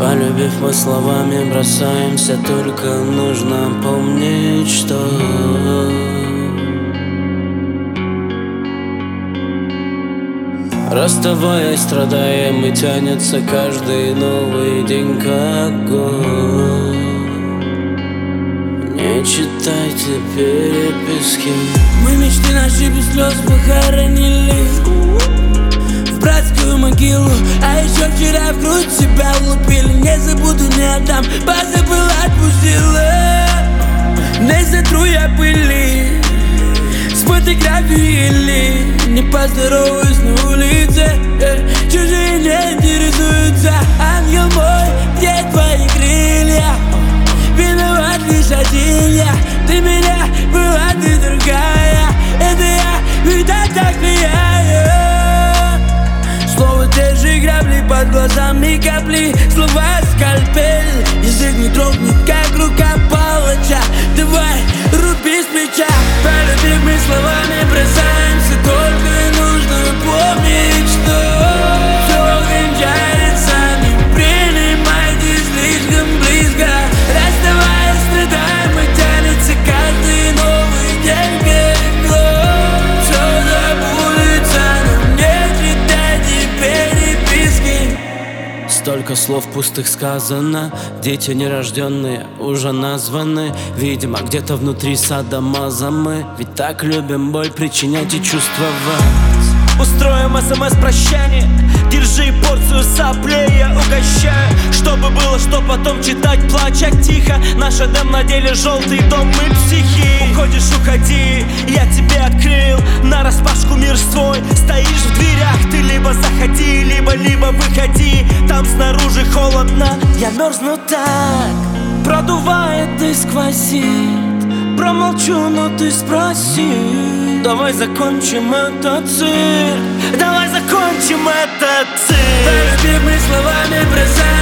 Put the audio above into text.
Полюбив, мы словами бросаемся, только нужно помнить, что расставаясь, страдаем, и тянется каждый новый день как год. Не читайте переписки. Мы мечты наши без слез похоронили в братскую могилу. А еще вчера в грудь себя влупили. Не забуду, не отдам, позабыла, отпустила. Не сотру я пыли с фотографии или не поздороваюсь на улице. Чужие не интересуются. Ангел мой, где твои крылья? Виноват лишь один я. Ты меня была, ты другая. Это я, всегда так влияю. Слово те же грабли, под глазами капли. Слова скальпель, язык не дрогнет, как рука палача. Давай, руби с плеча. Полюбив, мы словами бросаемся, только и нужно помнить, что все кончается. Не принимайте слишком близко. Расставаясь, страдаем, и тянется каждый новый день как год. Все забудется, но не читайте переписки. Столько слов пустых сказано, дети нерожденные уже названы. Видимо, где-то внутри садомаза мы, ведь так любим боль причинять и чувствовать. Устроим СМС-прощание, держи порцию соплей, я угощаю. Чтобы было, что потом читать, плача тихо. Наш Эдем на деле желтый дом, мы психи. Уходишь, уходи, я тебе открыл нараспашку мир свой. Стоишь в дверях, ты либо заходи, либо выходи. Там снаружи холодно, я мерзну так, продувает и сквозит. Промолчу, но ты спроси. Давай закончим этот цирк. Давай закончим этот цирк. Полюбив, мы словами бросаем.